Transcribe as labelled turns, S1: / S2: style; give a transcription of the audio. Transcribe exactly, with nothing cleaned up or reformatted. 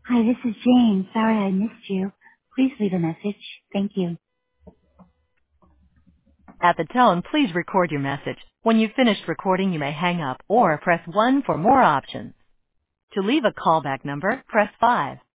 S1: Hi, this is Jane. Sorry I missed you. Please leave a message. Thank you.
S2: At the tone, please record your message. When you've finished recording, you may hang up or press one for more options. To leave a callback number, press five.